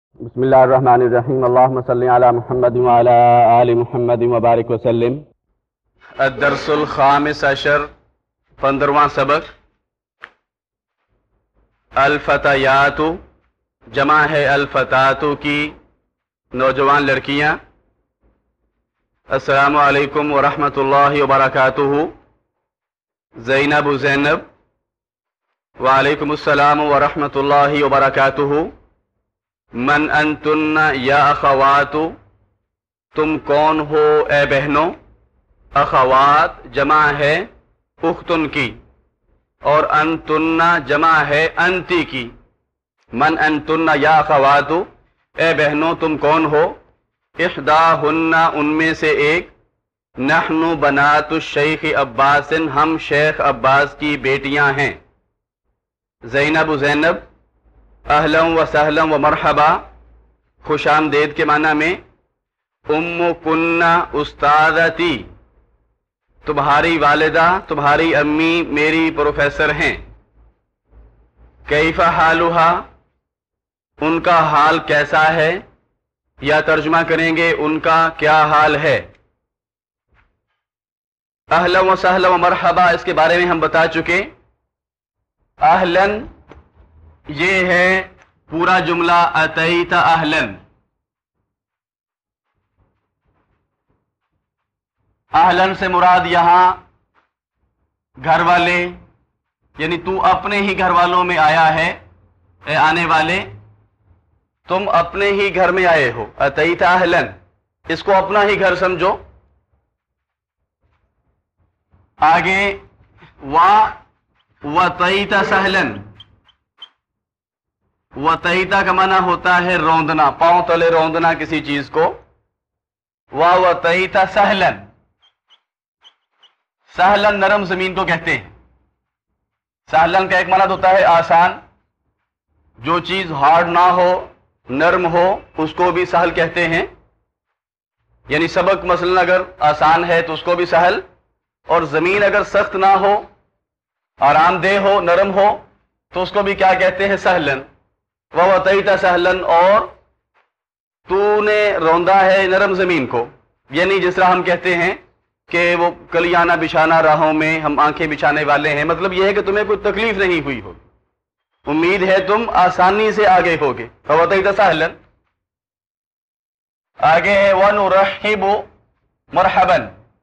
بسم اللہ الرحمن الرحیم اللہم صلی علی محمد وعلی آل محمد وبارک وسلم۔ الدرس الخامس عشر، 15واں سبق۔ الفتیات جمع ہے الفتات کی، نوجوان لڑکیاں۔ السلام علیکم ورحمۃ اللہ وبرکاتہ۔ زینب زینب، وعلیکم السلام ورحمۃ اللہ وبرکاتہ۔ من انتن یا اخوات، تم کون ہو اے بہنوں۔ اخوات جمع ہے اختن کی، اور انتن جمع ہے انتی کی۔ من انتن یا اخوات، اے بہنوں تم کون ہو۔ احداہن ان میں سے ایک، نحن بنات الشیخ عباس، ہم شیخ عباس کی بیٹیاں ہیں۔ زینب زینب، اہلا و سہلا و مرحبا، خوش آمدید کے معنی میں۔ ام کنہ استاذتی، تمہاری والدہ تمہاری امی میری پروفیسر ہیں۔ کیف حالہا، ان کا حال کیسا ہے، یا ترجمہ کریں گے ان کا کیا حال ہے۔ اہلا و سہلا و مرحبا، اس کے بارے میں ہم بتا چکے۔ اہلن یہ ہے پورا جملہ، اتیت اہلن۔ اہلن سے مراد یہاں گھر والے، یعنی تو اپنے ہی گھر والوں میں آیا ہے، اے آنے والے تم اپنے ہی گھر میں آئے ہو۔ اتیت اہلن، اس کو اپنا ہی گھر سمجھو۔ آگے وَتَیْتَ سَہْلًا، وَتَیْتَ کا معنی ہوتا ہے روندنا، پاؤں تلے روندنا کسی چیز کو۔ وَتَیْتَ سَہْلًا، سہلن نرم زمین کو کہتے ہیں۔ سہلن کا ایک معنی ہوتا ہے آسان، جو چیز ہارڈ نہ ہو نرم ہو اس کو بھی سہل کہتے ہیں۔ یعنی سبق مثلا اگر آسان ہے تو اس کو بھی سہل، اور زمین اگر سخت نہ ہو آرام دہ ہو نرم ہو تو اس کو بھی کیا کہتے ہیں، سہلن۔ وَوَتَیْتَ سَہْلًا، اور تو نے روندا ہے نرم زمین کو، یعنی جس طرح ہم کہتے ہیں کہ وہ کلیانہ بچھانا راہوں میں، ہم آنکھیں بچھانے والے ہیں، مطلب یہ ہے کہ تمہیں کوئی تکلیف نہیں ہوئی ہوگی، امید ہے تم آسانی سے آگے ہوگے۔ وَوَتَیْتَ سَہْلًا۔ آگے ہے وَنُرَحِّبُ مَرْحَبًا،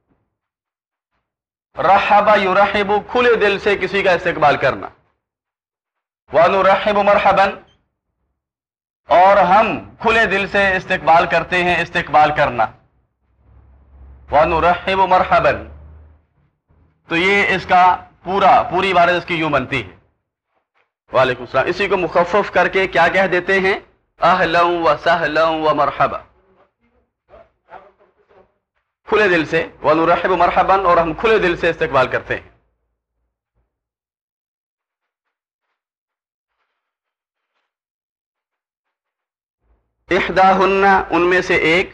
رحب یرحب، کھلے دل سے کسی کا استقبال کرنا۔ وَنُرَحِّبُ مَرْحَبًا، اور ہم کھلے دل سے استقبال کرتے ہیں، استقبال کرنا۔ وَنُرَحِّبُ مَرْحَبًا، تو یہ اس کا پوری عبارت اس کی یوں بنتی ہے۔ وعلیکم السلام، اسی کو مخفف کر کے کیا کہہ دیتے ہیں، اہلا و سہلا و مرحبا، کھلے دل سے۔ وَنُرَحِّبُ مَرْحَبًا، اور ہم کھلے دل سے استقبال کرتے ہیں۔ احداہن ان میں سے ایک،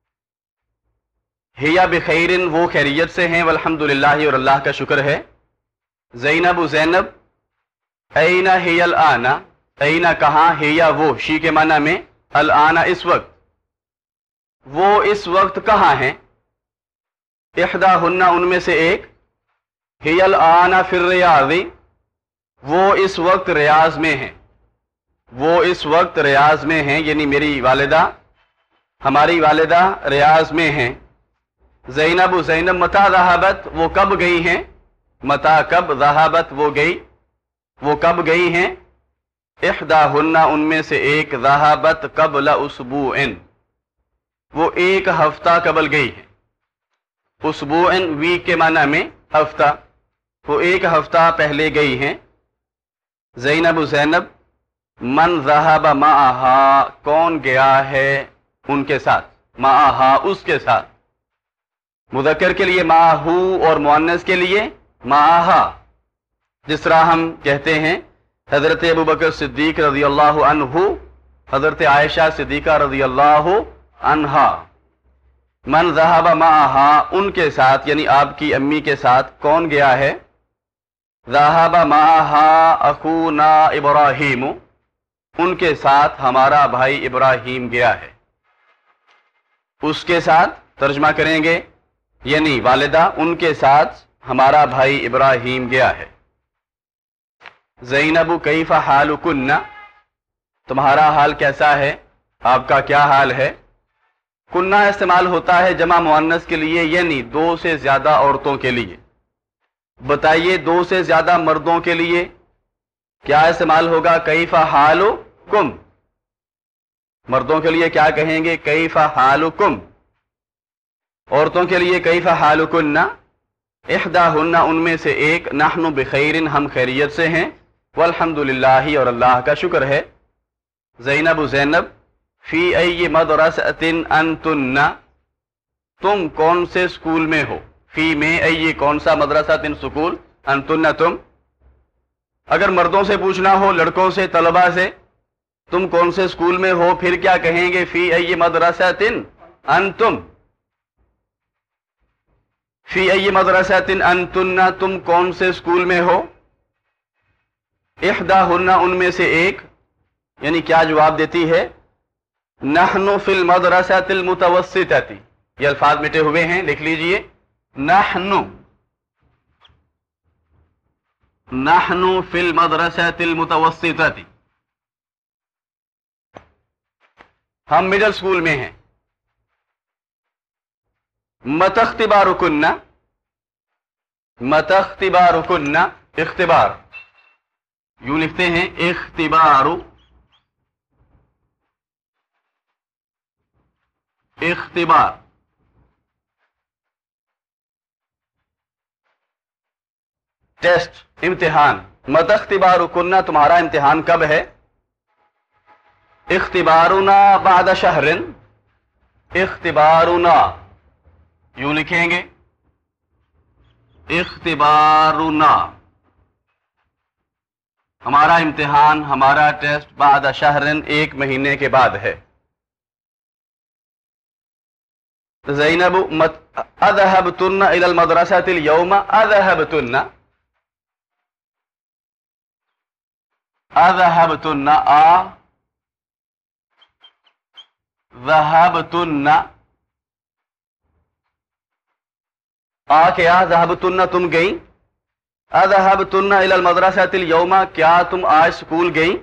ہیا بخیر، وہ خیریت سے ہیں، والحمدللہ، اور اللہ کا شکر ہے۔ زینب زینب، این ہی الآن، این کہاں، ہیا وہ، شی کے معنی میں، الآن اس وقت، وہ اس وقت کہاں ہیں۔ احداہن ان میں سے ایک، ہی الآن فی الریاض، وہ اس وقت ریاض میں ہیں، وہ اس وقت ریاض میں ہیں، یعنی میری والدہ ہماری والدہ ریاض میں ہیں۔ زینب زینب، متا ذہبت، وہ کب گئی ہیں، متا کب، ذہبت وہ گئی، وہ کب گئی ہیں۔ احداہن ان میں سے ایک، ذہبت قبل اسبوع، وہ ایک ہفتہ قبل گئی ہے۔ اسبوع ویک کے معنی میں ہفتہ، وہ ایک ہفتہ پہلے گئی ہیں۔ زینب زینب، من ذہب معہا، کون گیا ہے ان کے ساتھ، معہا اس کے ساتھ۔ مذکر کے لیے معہو، اور مؤنث کے لیے معہا، جس طرح ہم کہتے ہیں حضرت ابوبکر صدیق رضی اللہ عنہ، حضرت عائشہ صدیقہ رضی اللہ عنہا۔ من ذہب معہا، ان کے ساتھ، یعنی آپ کی امی کے ساتھ کون گیا ہے۔ ذہب معہا اخونا ابراہیم، ان کے ساتھ ہمارا بھائی ابراہیم گیا ہے. اس کے ساتھ ترجمہ کریں گے یعنی والدہ ان کے ساتھ ہمارا بھائی ابراہیم گیا ہے. زینب کیف حالکن، تمہارا حال کیسا ہے، آپ کا کیا حال ہے. کنہ استعمال ہوتا ہے جمع مؤنث کے لیے یعنی دو سے زیادہ عورتوں کے لیے. بتائیے دو سے زیادہ مردوں کے لیے کیا استعمال ہوگا؟ کیف حالکم. مردوں کے لیے کیا کہیں گے؟ کیف حالکم. عورتوں کے لیے کیف حالکن. احداہن ان میں سے ایک، نحن بخیر ہم خیریت سے ہیں، والحمد للہ اور اللہ کا شکر ہے. زینب زینب فی ای مدرسۃ انتن، تم کون سے اسکول میں ہو. فی میں ای کون سا، مدرسہ سکول، انتن تم. اگر مردوں سے پوچھنا ہو، لڑکوں سے، طلبہ سے، تم کون سے اسکول میں ہو، پھر کیا کہیں گے؟ فی ای مدرسۃ انتم. فی ای مدرسۃ انتن، تم کون سے اسکول میں ہو. احداہن ان میں سے ایک، یعنی کیا جواب دیتی ہے؟ نحن فی المدرسۃ المتوسطۃ. یہ الفاظ مٹے ہوئے ہیں، لکھ لیجئے. نحن فی المدرسۃ المتوسطۃ، ہم مڈل اسکول میں ہیں. متی اختبارکن، متی اختبارکن، اختبار یوں لکھتے ہیں اختبار، اختبار. ٹیسٹ، امتحان. متی اختبارکن، تمہارا امتحان کب ہے. اختبارنا بعد شہر، اختبارنا یوں لکھیں گے اختبارنا، ہمارا امتحان، ہمارا ٹیسٹ بعد شہر، ایک مہینے کے بعد ہے. زینب اذهبتن الى المدرسة اليوم، اذهبتن، اذهبتن، ذهبتن، کیا ذهبتن تم گئیں. اذهبتن الى المدرسة اليوم، کیا تم آج اسکول گئیں.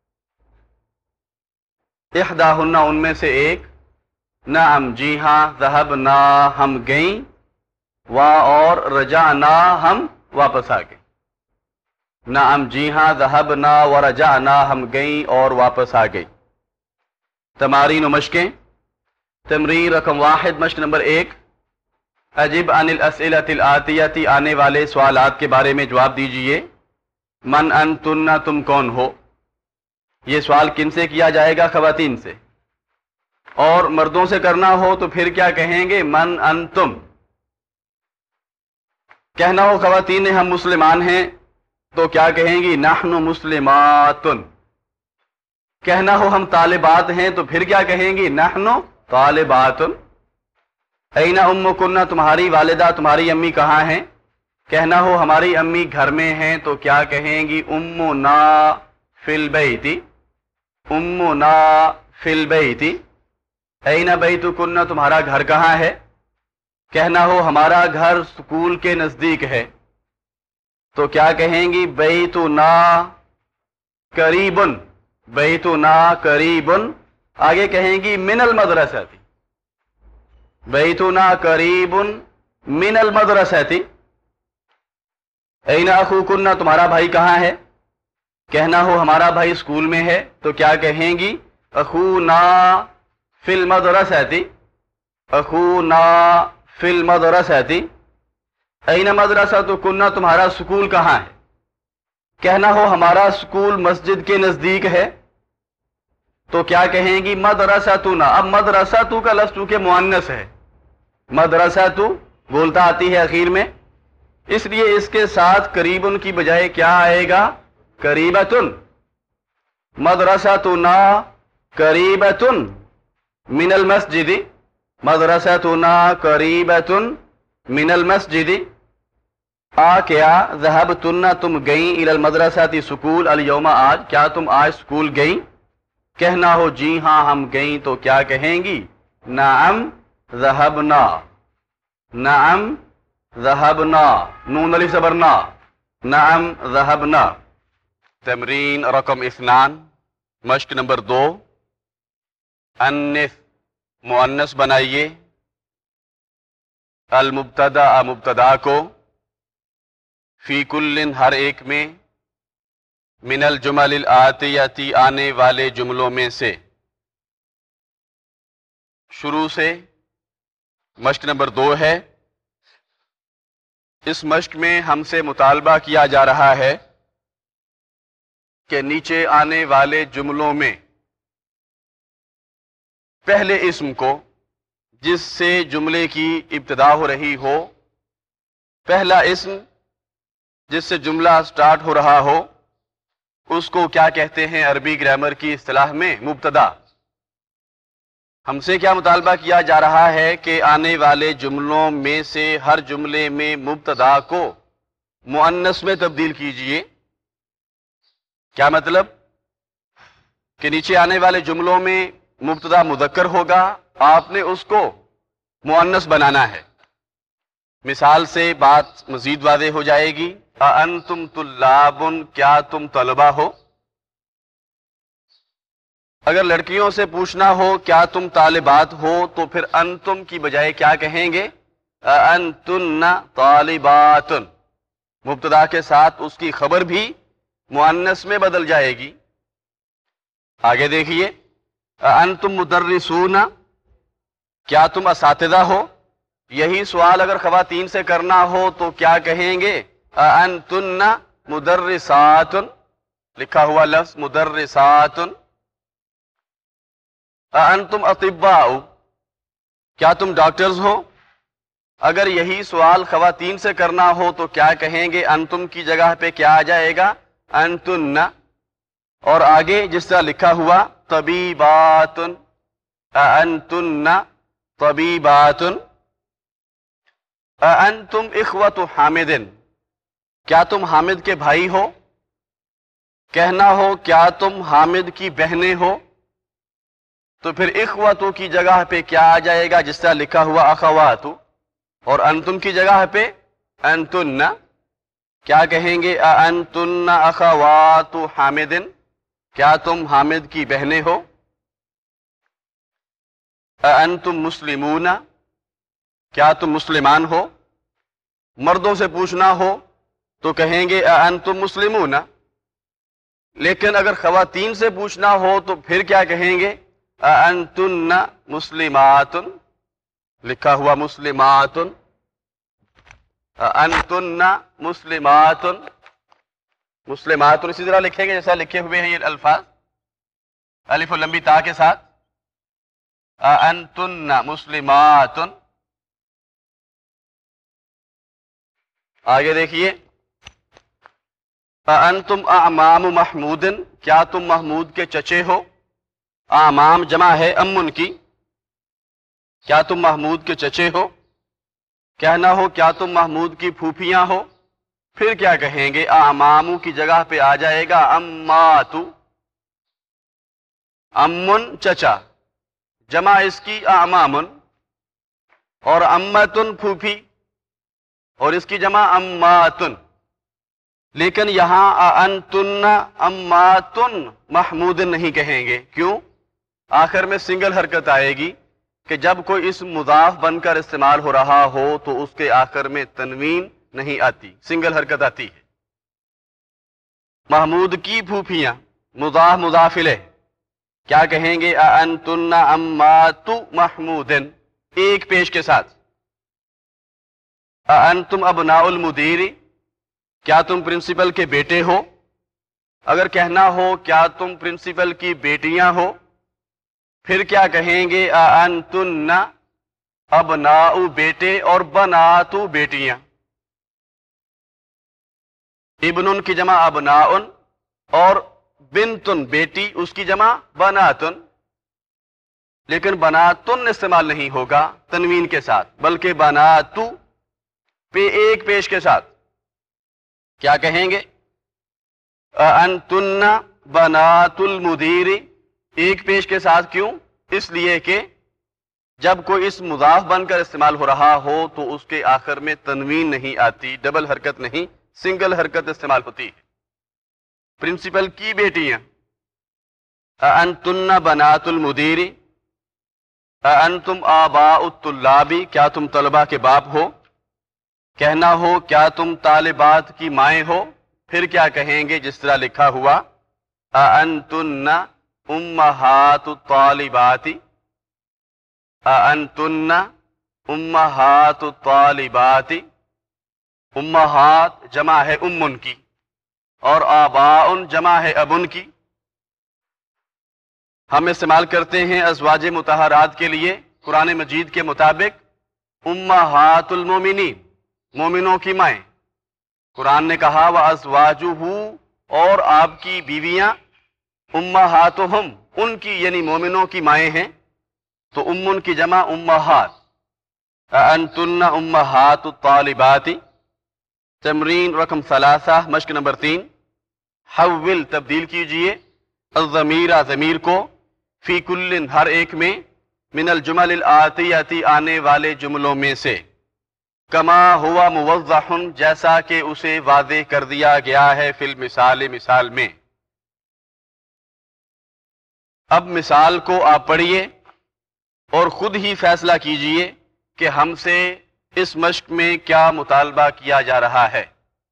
احداہن ان میں سے ایک، نعم جی ہاں، ذهبنا ہم گئیں، اور رجعنا ہم واپس آ گئے. نعم جی ہاں، ذهبنا ورجعنا ہم گئیں اور واپس آ گئی. تمارین و مشقیں. تمرین رقم 1، مشق نمبر 1، اجب عن الاسئلۃ الآتیۃ، آنے والے سوالات کے بارے میں جواب دیجئے. من انتن، تم کون ہو. یہ سوال کن سے کیا جائے گا؟ خواتین سے. اور مردوں سے کرنا ہو تو پھر کیا کہیں گے؟ من انتم. کہنا ہو خواتین نے ہم مسلمان ہیں تو کیا کہیں گی؟ نحن مسلمات. کہنا ہو ہم طالبات ہیں تو پھر کیا کہیں گی؟ نحن طالبات. این امکن، تمہاری والدہ، تمہاری امی کہاں ہیں. کہنا ہو ہماری امی گھر میں ہیں تو کیا کہیں گی؟ امنا فی البیت، امنا فی البیت. این بیتکن، تمہارا گھر کہاں ہے. کہنا ہو ہمارا گھر اسکول کے نزدیک ہے تو کیا کہیں گی؟ بیتنا قریبن، بیتنا قریبن. آگے کہیں گی من المدرسہ، بیتنا قریب من المدرسہ. این اخوکن، تمہارا بھائی کہاں ہے. کہنا ہو ہمارا بھائی اسکول میں ہے تو کیا کہیں گی؟ اخونا فی المدرسہ، اخونا فی المدرسہ. این مدرستکن، تمہارا اسکول کہاں ہے. کہنا ہو ہمارا اسکول مسجد کے نزدیک ہے تو کیا کہیں گی؟ مدرستنا. اب مدرستو کا لفظ چونکہ مؤنث ہے، مدرستو بولتا آتی ہے اخیر میں، اس لیے اس کے ساتھ قریبن کی بجائے کیا آئے گا؟ قریبتن. مدرستنا قریبتن من المسجد، مدرستنا قریبتن من المسجد. کیا ذهبتن، تم گئیں، الی المدرسہ، سکول، الیوم، آج، کیا تم آج سکول گئیں. کہنا ہو جی ہاں ہم گئیں تو کیا کہیں گی؟ نعم ذهبنا، نعم ذهبنا، نون علی صبرنا، نعم ذهبنا۔ تمرین رقم 2، مشق نمبر 2، انث مؤنث بنائیے المبتدا مبتدا کو فی کل ہر ایک میں من الجمل الآتیتی آنے والے جملوں میں سے۔ شروع سے مشق نمبر 2 ہے۔ اس مشق میں ہم سے مطالبہ کیا جا رہا ہے کہ نیچے آنے والے جملوں میں پہلے اسم کو جس سے جملے کی ابتدا ہو رہی ہو، پہلا اسم جس سے جملہ سٹارٹ ہو رہا ہو، اس کو کیا کہتے ہیں عربی گرامر کی اصطلاح میں؟ مبتدا۔ ہم سے کیا مطالبہ کیا جا رہا ہے کہ آنے والے جملوں میں سے ہر جملے میں مبتدا کو مؤنث میں تبدیل کیجئے۔ کیا مطلب؟ کہ نیچے آنے والے جملوں میں مبتدا مذکر ہوگا، آپ نے اس کو مؤنث بنانا ہے۔ مثال سے بات مزید واضح ہو جائے گی۔ اَأَنْتُمْ طُلَّابٌ، کیا تم طلبہ ہو؟ اگر لڑکیوں سے پوچھنا ہو کیا تم طالبات ہو تو پھر انتم کی بجائے کیا کہیں گے؟ اَأَنْتُنَّ طَالِبَاتٌ۔ مبتدا کے ساتھ اس کی خبر بھی مؤنث میں بدل جائے گی۔ آگے دیکھیے، اَأَنْتُمْ مُدَرِّسُونَ، کیا تم اساتذہ ہو؟ یہی سوال اگر خواتین سے کرنا ہو تو کیا کہیں گے؟ اَأَنْتُنَّ مُدَرِّسَاتٌ، لکھا ہوا لفظ مدرسات۔ اَأَنْتُمْ أَطِبَّاءُ، کیا تم ڈاکٹرز ہو؟ اگر یہی سوال خواتین سے کرنا ہو تو کیا کہیں گے؟ انتم کی جگہ پہ کیا آ جائے گا؟ انتن۔ اور آگے جس طرح لکھا ہوا طبیبات، اَأَنْتُنَّ طبیبات۔ اَأَنْتُمْ إِخْوَةُ حامد، کیا تم حامد کے بھائی ہو؟ کہنا ہو کیا تم حامد کی بہنیں ہو تو پھر اخوتو کی جگہ پہ کیا آ جائے گا؟ جس طرح لکھا ہوا اخواتو۔ اور انتم کی جگہ پہ انتن، کیا کہیں گے؟ اَأَنْتُنَّ أَخَوَاتُ حَامِدٍ، کیا تم حامد کی بہنیں ہو؟ اَأَنْتُمْ مُسْلِمُونَ، کیا تم مسلمان ہو؟ مردوں سے پوچھنا ہو تو کہیں گے اَأَنْتُمْ مُسْلِمُونَ، لیکن اگر خواتین سے پوچھنا ہو تو پھر کیا کہیں گے؟ اَأَنْتُنَّ مُسْلِمَاتٌ، لکھا ہوا مسلمات، اَأَنْتُنَّ مسلمات، مسلمات اسی طرح لکھیں گے جیسا لکھے ہوئے ہیں یہ الفاظ الف و لمبی تا کے ساتھ، اَأَنْتُنَّ مسلمات۔ آگے دیکھیے، اَأَنْتُمْ أَعْمَامُ مَحْمُودٍ، کیا تم محمود کے چچے ہو؟ اعمام جمع ہے امن کی، کیا تم محمود کے چچے ہو؟ کہنا ہو کیا تم محمود کی پھوپھیاں ہو؟ پھر کیا کہیں گے؟ اعمامو کی جگہ پہ آ جائے گا اماتو، امن چچا، جمع اس کی اعمامن، اور امتن پھوپھی، اور اس کی جمع اماتن۔ لیکن یہاں اَأَنْتُنَّ اماتن محمود نہیں کہیں گے، کیوں؟ آخر میں سنگل حرکت آئے گی کہ جب کوئی اسم مضاف بن کر استعمال ہو رہا ہو تو اس کے آخر میں تنوین نہیں آتی، سنگل حرکت آتی ہے۔ محمود کی پھوپھیاں، مضاف مضاف الیہ، کیا کہیں گے؟ اَأَنْتُنَّ امات محمود، ایک پیش کے ساتھ۔ اَأَنْتُمْ ابناء المدیر، کیا تم پرنسپل کے بیٹے ہو؟ اگر کہنا ہو کیا تم پرنسپل کی بیٹیاں ہو پھر کیا کہیں گے؟ اَأَنْتُنَّ ابناء، بیٹے، اور بنات بیٹیاں۔ ابن کی جمع ابناء، اور بنتن بیٹی، اس کی جمع بناتن، لیکن بناتن استعمال نہیں ہوگا تنوین کے ساتھ بلکہ بناتو پہ ایک پیش کے ساتھ۔ کیا کہیں گے؟ اَأَنْتُنَّ بنات المدیر، ایک پیش کے ساتھ کیوں؟ اس لیے کہ جب کوئی اسم مضاف بن کر استعمال ہو رہا ہو تو اس کے آخر میں تنوین نہیں آتی، ڈبل حرکت نہیں، سنگل حرکت استعمال ہوتی ہے۔ پرنسپل کی بیٹیاں، اَأَنتُنَّ بَنَاتُ الْمُدِيرِ، اَأَنتُمْ آبَاءُ الطُّلَّابِ، کیا تم طلباء کے باپ ہو؟ کہنا ہو کیا تم طالبات کی مائیں ہو، پھر کیا کہیں گے جس طرح لکھا ہوا اَأَنتُنَّ أُمَّهَاتُ الطَّالِبَاتِ، اَأَنتُنَّ أُمَّهَاتُ الطَّالِبَاتِ، امہات جمع ہے امن کی، اور آباء جمع ہے ابن کی۔ ہم استعمال کرتے ہیں ازواج مطہرات کے لیے قرآن مجید کے مطابق امہات المومنین، مومنوں کی مائیں۔ قرآن نے کہا وَأَزْوَاجُهُ، اور آپ کی بیویاں، امہاتہم، ان کی یعنی مومنوں کی مائیں ہیں، تو امن کی جمع امہات۔ اَأَنتُنَّ أُمَّهَاتُ الطَّالِبَاتِ۔ تمرین رقم 3، مشق نمبر 3، حول تبدیل کیجئے الضمیر ضمیر کو فی کل ہر ایک میں من الجمل الآتیتی آنے والے جملوں میں سے کما ہوا موضح جیسا کہ اسے واضح کر دیا گیا ہے فی المثال مثال میں۔ اب مثال کو آپ پڑھیے اور خود ہی فیصلہ کیجئے کہ ہم سے اس مشق میں کیا مطالبہ کیا جا رہا ہے۔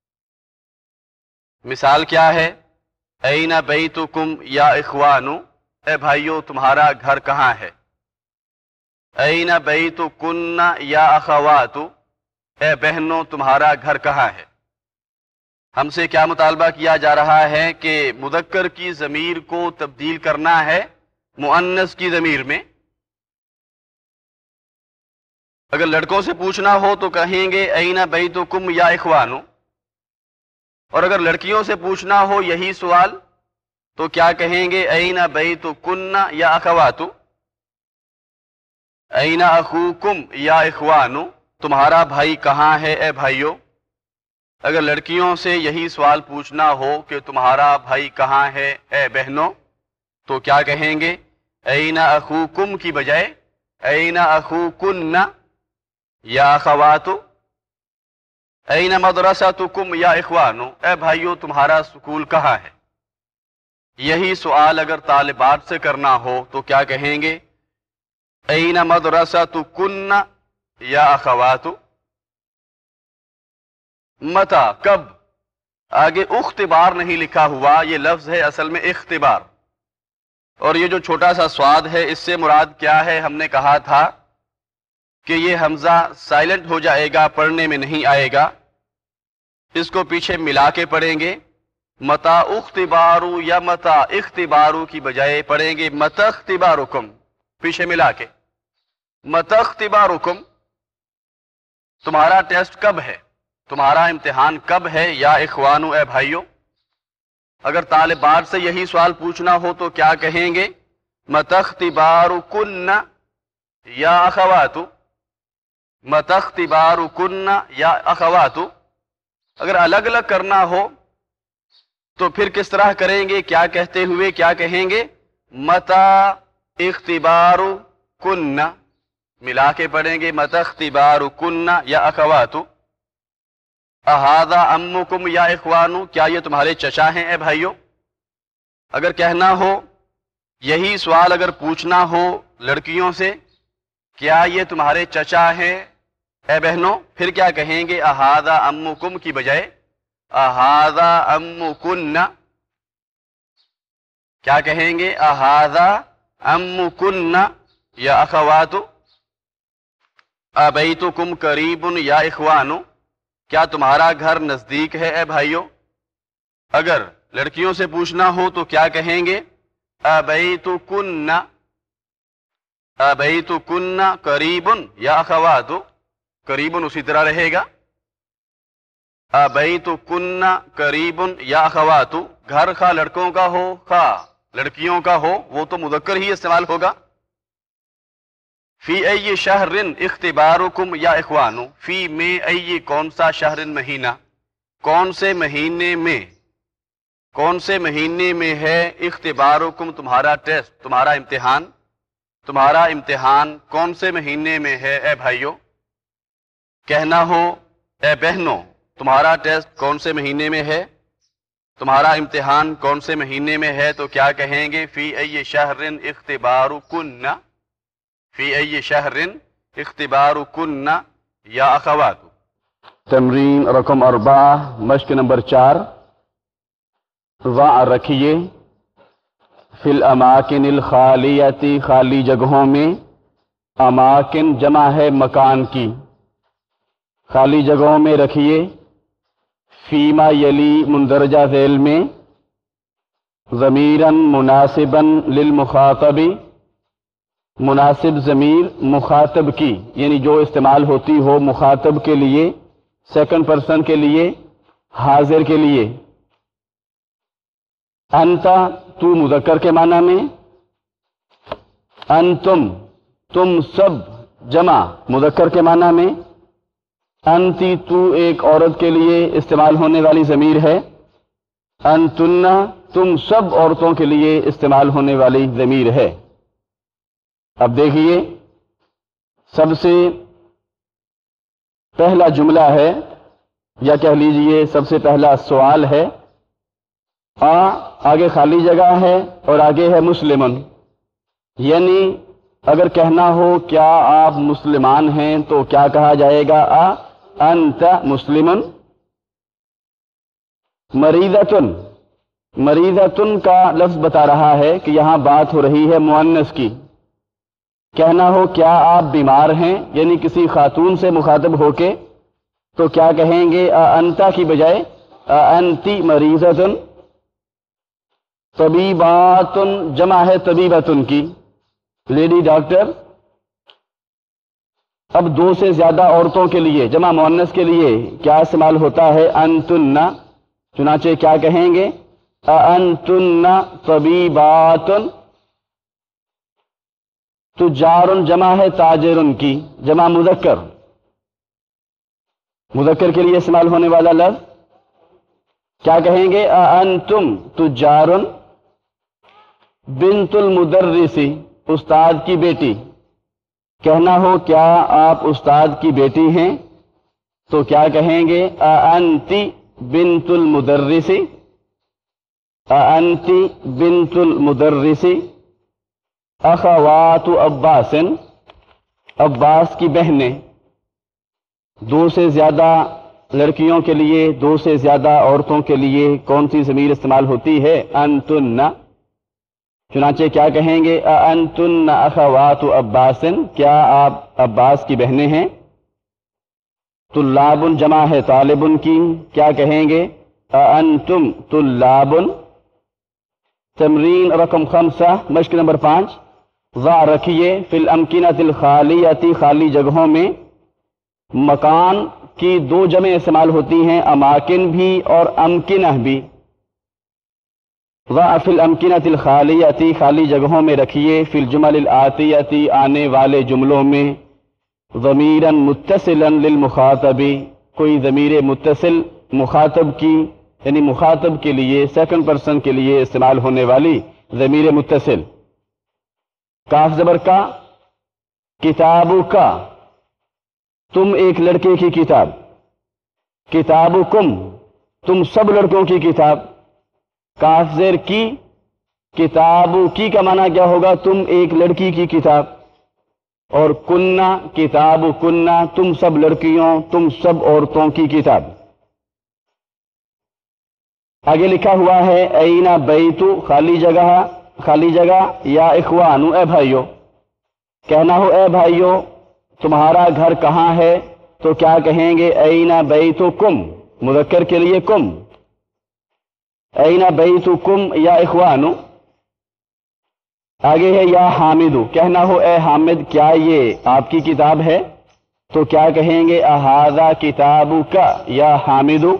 مثال کیا ہے؟ این بیتکم یا اخوانو، اے بھائیو تمہارا گھر کہاں ہے؟ این بیتکن یا اخواتو، اے بہنوں تمہارا گھر کہاں ہے؟ ہم سے کیا مطالبہ کیا جا رہا ہے کہ مذکر کی ضمیر کو تبدیل کرنا ہے مؤنث کی ضمیر میں۔ اگر لڑکوں سے پوچھنا ہو تو کہیں گے این بیتکم یا اخوانو، اور اگر لڑکیوں سے پوچھنا ہو یہی سوال تو کیا کہیں گے این بیتکن یا اخواتو، این اخوکم یا اخوانو، تمہارا بھائی کہاں ہے اے بھائیو۔ اگر لڑکیوں سے یہی سوال پوچھنا ہو کہ تمہارا بھائی کہاں ہے اے بہنوں تو کیا کہیں گے این اخوکم کی بجائے این اخوکن یا اخواتو، این مدرستکم یا اخوانو، اے بھائیو تمہارا سکول کہاں ہے۔ یہی سوال اگر طالبات سے کرنا ہو تو کیا کہیں گے این مدرستکن یا اخواتو۔ متا کب، آگے اختبار نہیں لکھا ہوا، یہ لفظ ہے اصل میں اختبار، اور یہ جو چھوٹا سا سواد ہے اس سے مراد کیا ہے؟ ہم نے کہا تھا کہ یہ حمزہ سائلنٹ ہو جائے گا، پڑھنے میں نہیں آئے گا، اس کو پیچھے ملا کے پڑھیں گے۔ متا اختبارو یا متا اختبارو کی بجائے پڑھیں گے متا اختبارکم، پیچھے ملا کے متا اختبارکم، تمہارا ٹیسٹ کب ہے، تمہارا امتحان کب ہے یا اخوانو اے بھائیو۔ اگر طالبات سے یہی سوال پوچھنا ہو تو کیا کہیں گے متا اختبارکن یا اخواتو، متا اختبارکن یا اخواتو۔ اگر الگ الگ کرنا ہو تو پھر کس طرح کریں گے؟ کیا کہتے ہوئے کیا کہیں گے متا اختبارکن، ملا کے پڑھیں گے متا اختبارکن یا اخواتو۔ اہذا امکم یا اخوانو، کیا یہ تمہارے چچا ہیں اے بھائیو۔ اگر کہنا ہو یہی سوال اگر پوچھنا ہو لڑکیوں سے کیا یہ تمہارے چچا ہیں اے بہنوں، پھر کیا کہیں گے اہذا امکم کی بجائے اہذا امکن، کیا کہیں گے اہذا امکن یا اخواتو۔ ابیتکم قریب یا اخوانو، کیا تمہارا گھر نزدیک ہے اے بھائیو۔ اگر لڑکیوں سے پوچھنا ہو تو کیا کہیں گے ابیتکن، ابیتکن قریب یا اخواتو، قریب اسی طرح رہے گا، ابیتکن قریب یا اخواتو، گھر خواہ لڑکوں کا ہو خواہ لڑکیوں کا ہو وہ تو مذکر ہی استعمال ہوگا۔ فی ای شہر اختبارکم یا اخوانو، فی میں ای کون سا شہر مہینہ، کون سے مہینے میں کون سے مہینے میں ہے اختبارکم تمہارا ٹیسٹ، تمہارا امتحان، تمہارا امتحان کون سے مہینے میں ہے اے بھائیوں؟ کہنا ہو اے بہنوں تمہارا ٹیسٹ کون سے مہینے میں ہے، تمہارا امتحان کون سے مہینے میں ہے، تو کیا کہیں گے؟ فی ای شہر اختبارکن، فی ای شہر اختبارکن یا اخوات۔ تمرین رقم 4، مشق نمبر 4، ضع رکھیے فی الاماکن الخالیتی خالی جگہوں میں، اماکن جمع ہے مکان کی، خالی جگہوں میں رکھیے، فیما یلی مندرجہ ذیل میں، ضمیراً مناسباً للمخاطب، مناسب ضمیر مخاطب کی یعنی جو استعمال ہوتی ہو مخاطب کے لیے، سیکنڈ پرسن کے لیے، حاضر کے لیے۔ انتا تو مذکر کے معنی میں، انتم تم سب جمع مذکر کے معنی میں، انتی تو ایک عورت کے لیے استعمال ہونے والی ضمیر ہے، انتن تم سب عورتوں کے لیے استعمال ہونے والی ضمیر ہے۔ اب دیکھیے سب سے پہلا جملہ ہے یا کہہ لیجئے سب سے پہلا سوال ہے، آگے خالی جگہ ہے اور آگے ہے مسلمن، یعنی اگر کہنا ہو کیا آپ مسلمان ہیں تو کیا کہا جائے گا؟ انت مسلمن۔ مریضتن، مریضتن کا لفظ بتا رہا ہے کہ یہاں بات ہو رہی ہے مؤنث کی، کہنا ہو کیا آپ بیمار ہیں یعنی کسی خاتون سے مخاطب ہو کے تو کیا کہیں گے؟ انتا کی بجائے انتی مریضتن۔ طبیباتن جمع ہے طبیبتن کی، لیڈی ڈاکٹر۔ اب دو سے زیادہ عورتوں کے لیے جمع مؤنث کے لیے کیا استعمال ہوتا ہے؟ انتن، چنانچہ کیا کہیں گے؟ انتن طبیباتن۔ تجارن جمع ہے تاجرن کی، جمع مذکر، مذکر کے لیے استعمال ہونے والا لفظ کیا کہیں گے؟ انتم تجارن۔ بنت المدرسی استاد کی بیٹی، کہنا ہو کیا آپ استاد کی بیٹی ہیں تو کیا کہیں گے؟ انتی بنت المدرسی، انتی بنت المدرسی۔ اخوات عباس، عباس کی بہنیں، دو سے زیادہ لڑکیوں کے لیے، دو سے زیادہ عورتوں کے لیے کون سی ضمیر استعمال ہوتی ہے؟ انتن، چنانچہ کیا کہیں گے؟ انتن اخوات عباس، کیا آپ عباس کی بہنیں ہیں؟ طلاب جمع ہے طالب کی، کیا کہیں گے؟ انتم طلاب۔ تمرین رقم 5، مشق نمبر 5، ضع رکھیے فی الامکنۃ الخالیۃ خالی جگہوں میں، مکان کی دو جمع استعمال ہوتی ہیں، اماکن بھی اور امکنہ بھی۔ ضع فی الامکنۃ الخالیۃ خالی جگہوں میں رکھیے، فی الجمل الآتیۃ آنے والے جملوں میں، ضمیراً متصلا للمخاطب کوئی ضمیر متصل مخاطب کی یعنی مخاطب کے لیے سیکنڈ پرسن کے لیے استعمال ہونے والی ضمیر متصل۔ کاف زبر کا، کتابو کا، تم ایک لڑکے کی کتاب، کتابکم تم سب لڑکوں کی کتاب، کاف زیر کی، کتابو کی کا معنی کیا ہوگا؟ تم ایک لڑکی کی کتاب، اور کننا کتابو کننا تم سب لڑکیوں تم سب عورتوں کی کتاب۔ آگے لکھا ہوا ہے اینا بیتو خالی جگہ، خالی جگہ، یا اخوانو اے بھائیو، کہنا ہو اے بھائیو تمہارا گھر کہاں ہے تو کیا کہیں گے؟ اینا بیتکم، مذکر کے لیے کم، اینا بیتکم یا اخوانو۔ آگے ہے یا حامدو، کہنا ہو اے حامد کیا یہ آپ کی کتاب ہے تو کیا کہیں گے؟ اہذا کتابک یا حامدو۔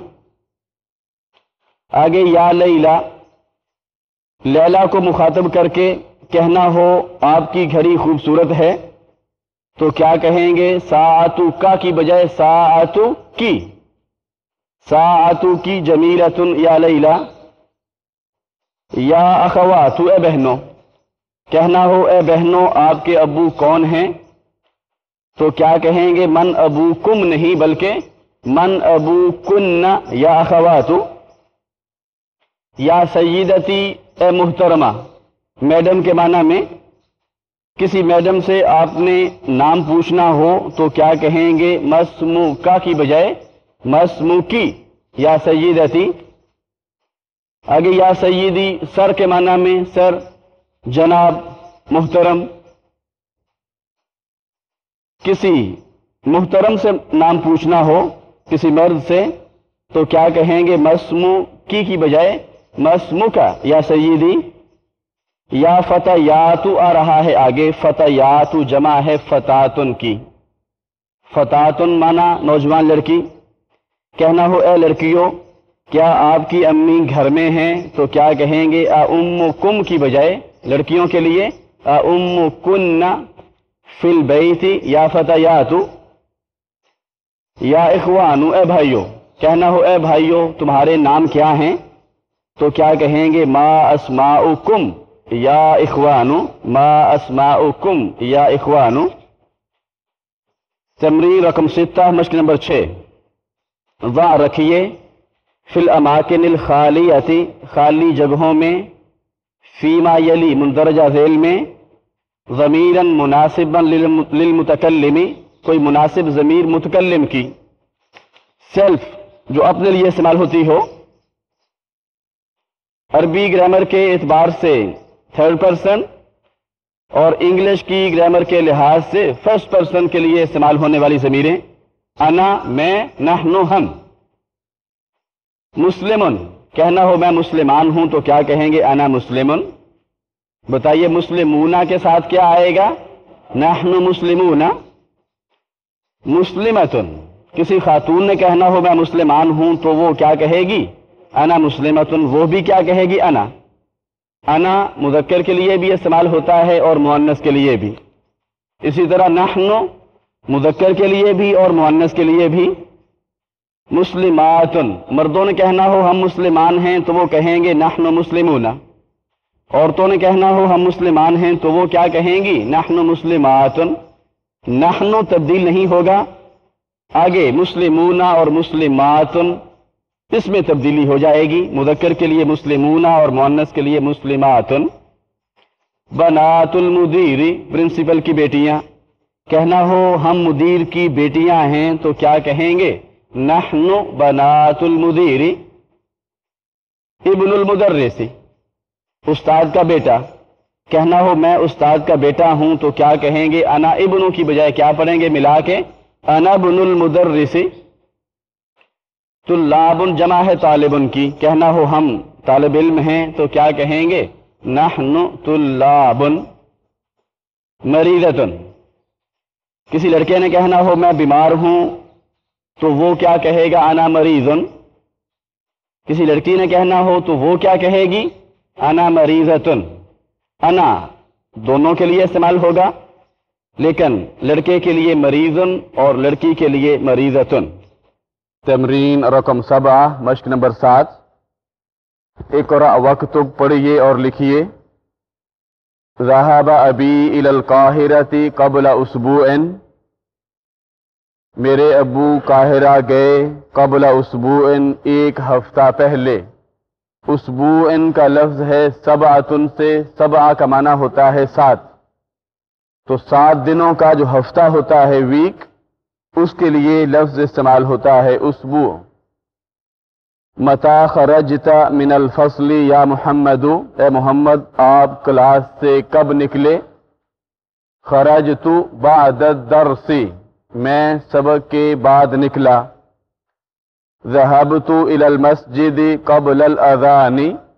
آگے یا لیلا، لیلا کو مخاطب کر کے کہنا ہو آپ کی گھڑی خوبصورت ہے تو کیا کہیں گے؟ ساعتو کا کی بجائے ساعتو کی، ساعتو کی جمیلتن یا لیلا۔ یا اخوات اے بہنوں، کہنا ہو اے بہنوں آپ کے ابو کون ہیں، تو کیا کہیں گے من ابوکم نہیں بلکہ من ابوکن یا اخوات. یا سیدتی اے محترمہ، میڈم کے معنی میں کسی میڈم سے آپ نے نام پوچھنا ہو تو کیا کہیں گے مسموکا کی بجائے مسموکی یا سیدتی. آگے یا سیدی سر کے معنی میں سر، جناب، محترم. کسی محترم سے نام پوچھنا ہو کسی مرد سے تو کیا کہیں گے مسموکی کی بجائے مسموکا یا سیدی. یا فتیات آ رہا ہے آگے، فتیات جمع ہے فتاتن کی. فتاتن مانا نوجوان لڑکی. کہنا ہو اے لڑکیوں کیا آپ کی امی گھر میں ہیں تو کیا کہیں گے امکم کی بجائے لڑکیوں کے لیے امکن فی البیت یا فتیات. یا اخوانو اے بھائیو، کہنا ہو اے بھائیو تمہارے نام کیا ہیں تو کیا کہیں گے ما اسماؤکم یا اخوانو، ما اسماؤکم یا اخوانو. تمرین رقم 6 مشق نمبر 6. ضع رکھیے فی الاماکن الخالیتی خالی جگہوں میں فیما یلی مندرجہ ذیل میں ضمیرا مناسبا للمتکلم کوئی مناسب ضمیر متکلم کی. سیلف جو اپنے لیے استعمال ہوتی ہو. عربی گرامر کے اعتبار سے تھرڈ پرسن اور انگلش کی گرامر کے لحاظ سے فرسٹ پرسن کے لیے استعمال ہونے والی ضمیریں انا، میں، نحن، ہم. مسلمن کہنا ہو میں مسلمان ہوں تو کیا کہیں گے انا مسلمن. بتائیے مسلمون کے ساتھ کیا آئے گا نحن مسلمون. مسلمتن کسی خاتون نے کہنا ہو میں مسلمان ہوں تو وہ کیا کہے گی انا مسلمتن، وہ بھی کیا کہے گی انا. انا مذکر کے لیے بھی استعمال ہوتا ہے اور مؤنث کے لیے بھی. اسی طرح نحن مذکر کے لیے بھی اور مؤنث کے لیے بھی. مسلماتن مردوں نے کہنا ہو ہم مسلمان ہیں تو وہ کہیں گے نحن مسلمون. عورتوں نے کہنا ہو ہم مسلمان ہیں تو وہ کیا کہیں گی نحن مسلماتن. نحن تبدیل نہیں ہوگا. آگے مسلمون اور مسلماتن اس میں تبدیلی ہو جائے گی، مذکر کے لیے مسلمون اور مؤنث کے لیے مسلماتن. بنات المدیر پرنسپل کی بیٹیاں، کہنا ہو ہم مدیر کی بیٹیاں ہیں تو کیا کہیں گے نحن بنات المدیر. ابن المدرس استاد کا بیٹا، کہنا ہو میں استاد کا بیٹا ہوں تو کیا کہیں گے انا ابنوں کی بجائے کیا پڑھیں گے ملا کے انا ابن المدرس. طلاب جمع ہے طالبن کی، کہنا ہو ہم طالب علم ہیں تو کیا کہیں گے نحن طلاب. مریضتن کسی لڑکے نے کہنا ہو میں بیمار ہوں تو وہ کیا کہے گا انا مریضن. کسی لڑکی نے کہنا ہو تو وہ کیا کہے گی انا مریضتن. انا دونوں کے لیے استعمال ہوگا لیکن لڑکے کے لیے مریضن اور لڑکی کے لیے مریضتن. تمرین رقم 7 مشق نمبر 7. اقرأ واکتب پڑھیے اور لکھیے. ذهب ابی الی القاہرۃ قبل اسبوع، میرے ابو قاہرہ گئے قبل اسبوع ایک ہفتہ پہلے. اسبوع کا لفظ ہے سبعۃ سے، سبعہ کا معنی ہوتا ہے 7، تو 7 دنوں کا جو ہفتہ ہوتا ہے ویک، اس کے لیے لفظ استعمال ہوتا ہے اسبوع. متی خرجت من الفصل یا محمد، اے محمد آپ کلاس سے کب نکلے. خرجت بعد الدرس، میں سبق کے بعد نکلا. ذهبت الى المسجد قبل الاذان،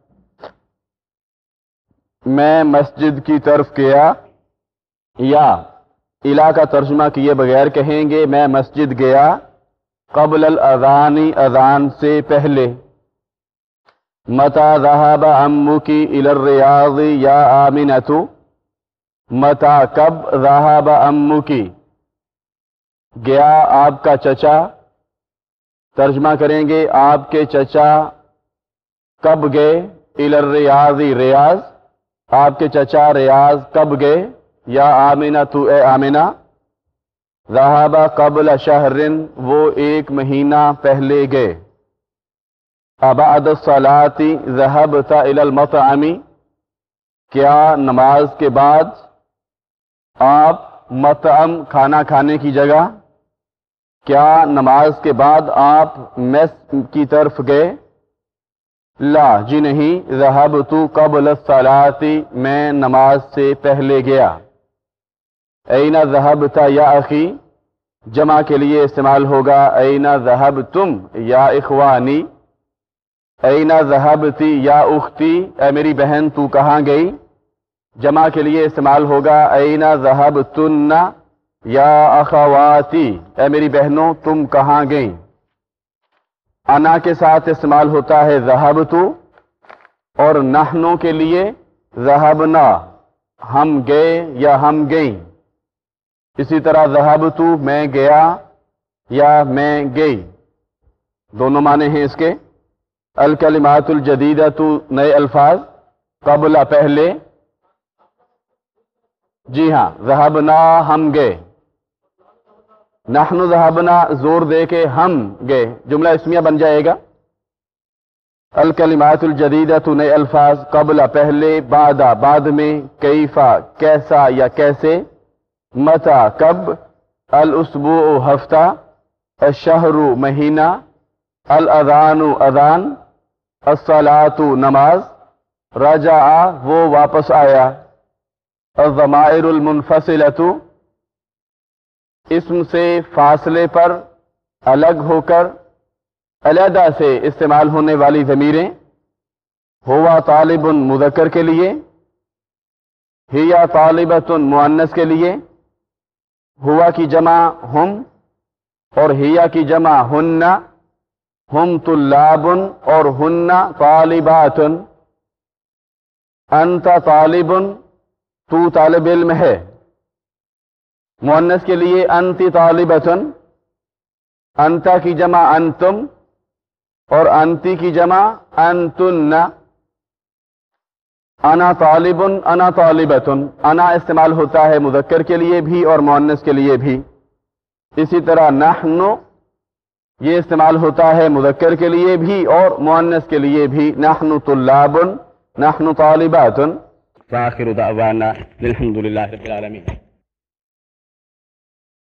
میں مسجد کی طرف گیا. یا الا کا ترجمہ کیے بغیر کہیں گے میں مسجد گیا قبل الاذان، اذان سے پہلے. متی ذهب عمک الى الریاض یا آمنۃ، متی کب ذهب عمک گیا آپ کا چچا. ترجمہ کریں گے آپ کے چچا کب گئے الی الریاض ریاض، آپ کے چچا ریاض کب گئے؟ یا آمنہ تو اے آمنہ، ذہب قبل شہر، وہ 1 مہینہ پہلے گئے۔ ابعد الصلاۃ ذہبت الی المطعم، کیا نماز کے بعد آپ مطعم کھانا کھانے کی جگہ، کیا نماز کے بعد آپ میس کی طرف گئے؟ لا جی نہیں، ذہبت قبل الصلاۃ، میں نماز سے پہلے گیا۔ این ذہبت یا اخی، جمع کے لیے استعمال ہوگا این ذہبتم یا اخوانی، این ذہبتی یا اختی، اے میری بہن تو کہاں گئی؟ جمع کے لیے استعمال ہوگا این ذہبتن یا اخواتی، اے میری بہنوں تم کہاں گئیں؟ انا کے ساتھ استعمال ہوتا ہے ذہبتو، اور نحنو کے لیے ذہبنا، ہم گئے یا ہم گئیں۔ اسی طرح ذہبتو میں گیا یا میں گئی، دونوں معنی ہیں اس کے۔ الکلمات الجدیدۃ نئے الفاظ، قبل پہلے، جی ہاں ذہبنا ہم گئے، نحن ذہبنا زور دے کے ہم گئے، جملہ اسمیہ بن جائے گا۔ الکلمات الجدیدۃ نئے الفاظ، قبل پہلے، بعد بعد میں، کیفا کیسا یا کیسے، متا کب، الاسبوع ہفتہ، الشہر مہینہ، الاذان اذان، الصلاۃ نماز، رجع وہ واپس آیا، الضمائر المنفصلۃ اسم سے فاصلے پر الگ ہو کر علیحدہ سے استعمال ہونے والی ضمیریں، ہوا طالب مذکر کے لیے، ہیا طالبۃ مؤنث کے لیے، ہوا کی جمع ہم اور ہیا کی جمع ہن، ہم طلاب اور ہن طالبات، انت طالب تو طالب علم ہے، مؤنث کے لیے انتی طالبۃ، انتا کی جمع انتم اور انتی کی جمع انتن، انا طالب انا طالبۃ، انا استعمال ہوتا ہے مذکر کے لیے بھی اور مؤنث کے لیے بھی۔ اسی طرح نحن یہ استعمال ہوتا ہے مذکر کے لیے بھی اور مؤنث کے لیے بھی، نحن طلاب نحن طالبات۔ وآخر دعوانا الحمد للہ رب العالمین۔